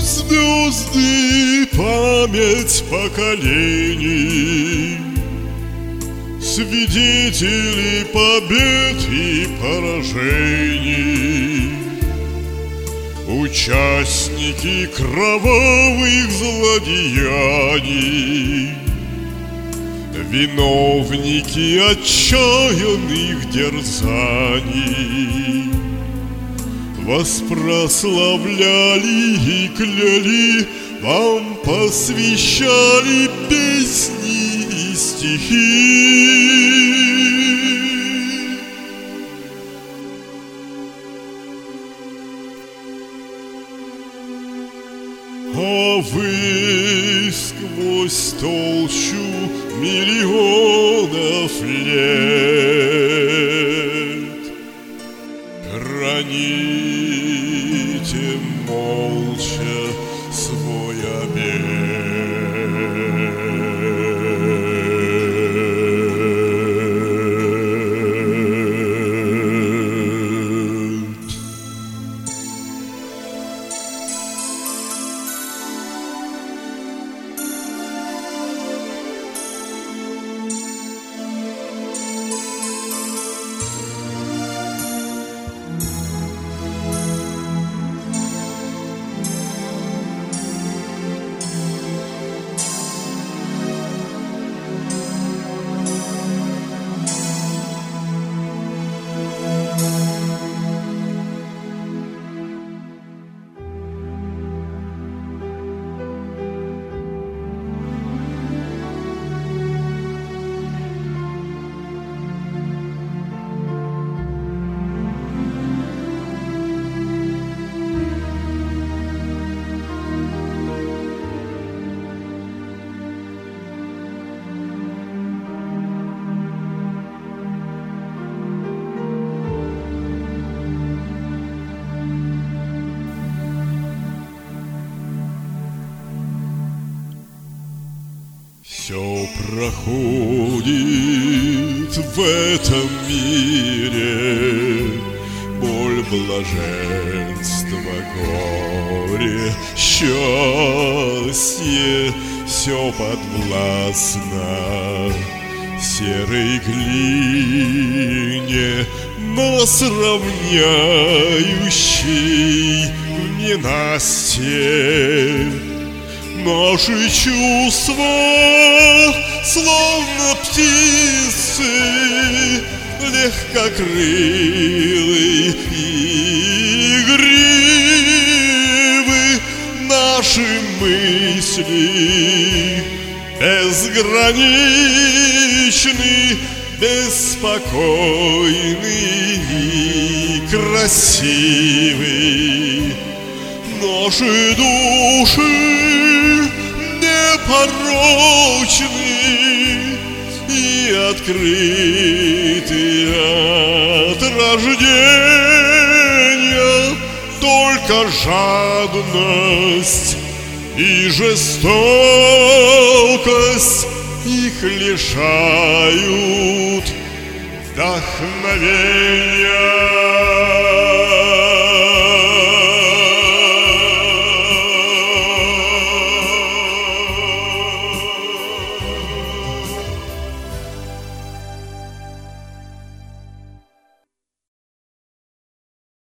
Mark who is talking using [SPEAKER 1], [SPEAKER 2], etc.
[SPEAKER 1] Звезды память поколений, свидетели побед и поражений, участники кровавых злодеяний, виновники отчаянных дерзаний. Вас прославляли и кляли, вам посвящали песни и стихи. А вы сквозь толщу миллионов лет храните молча свой обет. Все проходит в этом мире, боль, блаженство, горе, счастье, все подвластно серой глине, нас равняющей в ненастье. Наши чувства, словно птицы, легкокрылы и игривы, наши мысли безграничны, беспокойны и красивы. Наши души непорочны и открыты от рождения, только жадность и жестокость их лишают вдохновения.